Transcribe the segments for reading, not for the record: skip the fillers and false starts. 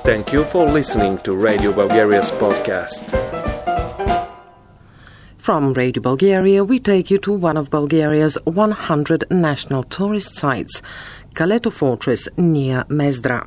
Thank you for listening to Radio Bulgaria's podcast. From Radio Bulgaria, we take you to one of Bulgaria's 100 national tourist sites, Kaleto Fortress near Mezdra.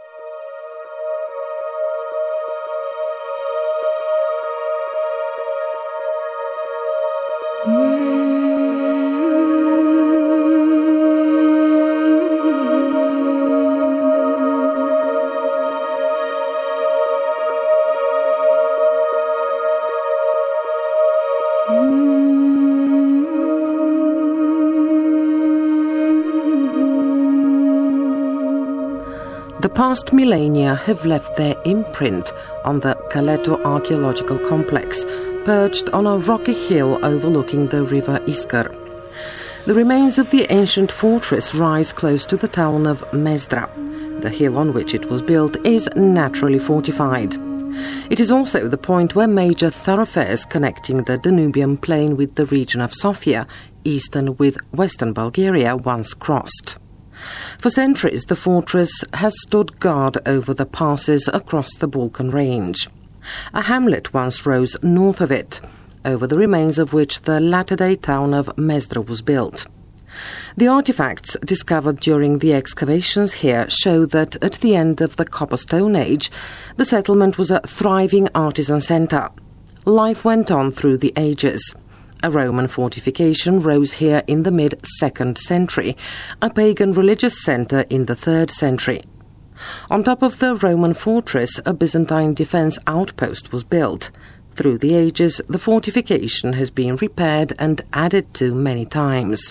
The past millennia have left their imprint on the Kaleto archaeological complex, perched on a rocky hill overlooking the river Iskar. The remains of the ancient fortress rise close to the town of Mezdra. The hill on which it was built is naturally fortified. It is also the point where major thoroughfares connecting the Danubian plain with the region of Sofia, eastern with western Bulgaria, once crossed. For centuries, the fortress has stood guard over the passes across the Balkan range. A hamlet once rose north of it, over the remains of which the latter-day town of Mezdra was built. The artifacts discovered during the excavations here show that at the end of the Copper Stone Age, the settlement was a thriving artisan centre. Life went on through the ages. A Roman fortification rose here in the mid-2nd century, a pagan religious centre in the 3rd century. On top of the Roman fortress, a Byzantine defence outpost was built. Through the ages, the fortification has been repaired and added to many times.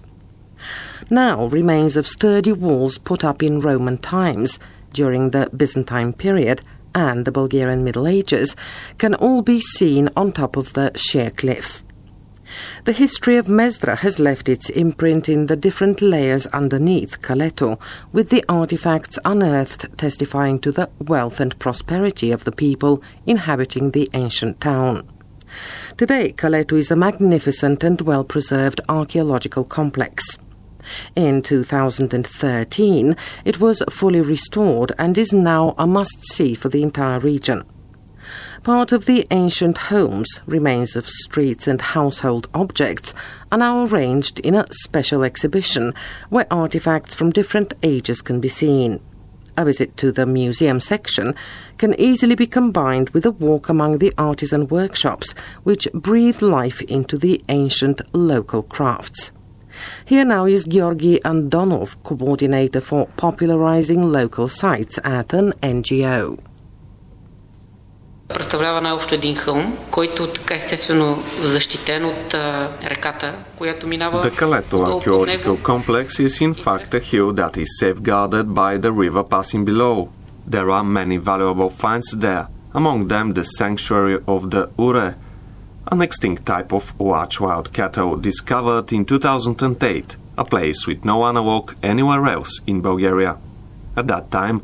Now, remains of sturdy walls put up in Roman times, during the Byzantine period and the Bulgarian Middle Ages, can all be seen on top of the sheer cliff. The history of Mezdra has left its imprint in the different layers underneath Kaleto, with the artifacts unearthed testifying to the wealth and prosperity of the people inhabiting the ancient town. Today, Kaleto is a magnificent and well-preserved archaeological complex. In 2013, it was fully restored and is now a must-see for the entire region. Part of the ancient homes, remains of streets and household objects, are now arranged in a special exhibition where artifacts from different ages can be seen. A visit to the museum section can easily be combined with a walk among the artisan workshops, which breathe life into the ancient local crafts. Here now is Georgi Andonov, coordinator for popularizing local sites at an NGO. Представлява най-общо един хълм, който така естествено защитен от реката, която минава. The Kaleto archaeological complex is in fact a hill that is safeguarded by the river passing below. There are many valuable finds there, among them the sanctuary of the Ure, an extinct type of large wild cattle discovered in 2008, a place with no analog anywhere else in Bulgaria. At that time,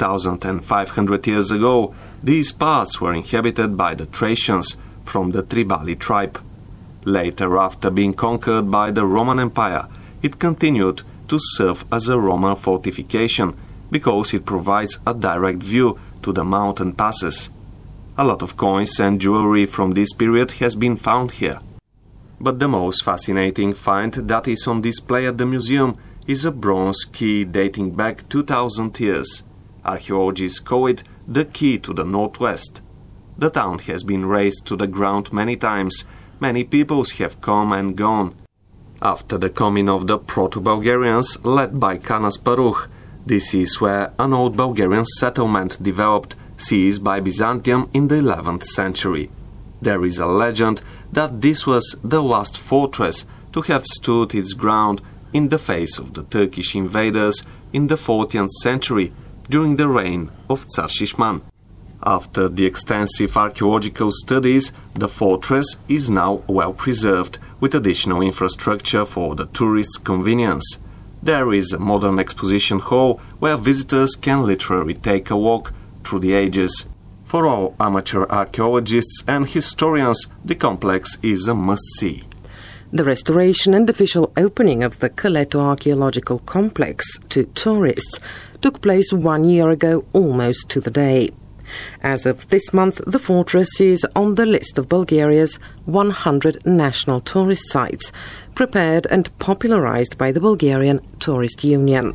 2,500 years ago, these parts were inhabited by the Thracians from the Tribali tribe. Later, after being conquered by the Roman Empire, it continued to serve as a Roman fortification because it provides a direct view to the mountain passes. A lot of coins and jewelry from this period has been found here. But the most fascinating find that is on display at the museum is a bronze key dating back 2,000 years. Archaeologists call it the key to the northwest. The town has been razed to the ground many times. Many peoples have come and gone. After the coming of the Proto-Bulgarians, led by Canas Paruch, this is where an old Bulgarian settlement developed, seized by Byzantium in the 11th century. There is a legend that this was the last fortress to have stood its ground in the face of the Turkish invaders in the 14th century, during the reign of Tsar Shishman. After the extensive archaeological studies, the fortress is now well preserved, with additional infrastructure for the tourists' convenience. There is a modern exposition hall where visitors can literally take a walk through the ages. For all amateur archaeologists and historians, the complex is a must-see. The restoration and official opening of the Kaleto archaeological complex to tourists took place 1 year ago almost to the day. As of this month, the fortress is on the list of Bulgaria's 100 national tourist sites, prepared and popularized by the Bulgarian Tourist Union.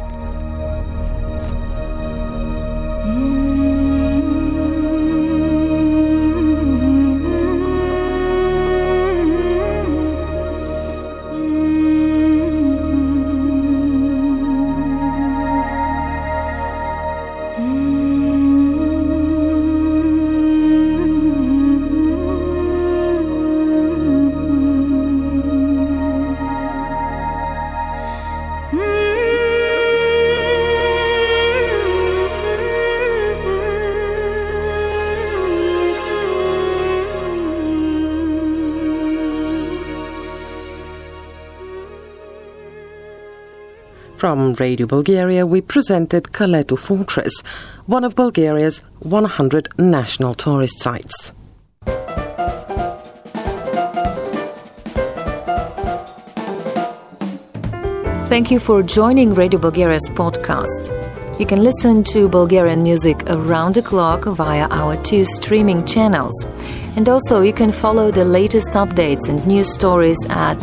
From Radio Bulgaria, we presented Caleta Fortress, one of Bulgaria's 100 national tourist sites. Thank you for joining Radio Bulgaria's podcast. You can listen to Bulgarian music around the clock via our 2 streaming channels. And also you can follow the latest updates and news stories at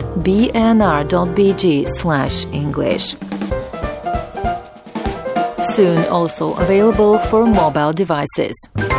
bnr.bg/English. Soon also available for mobile devices.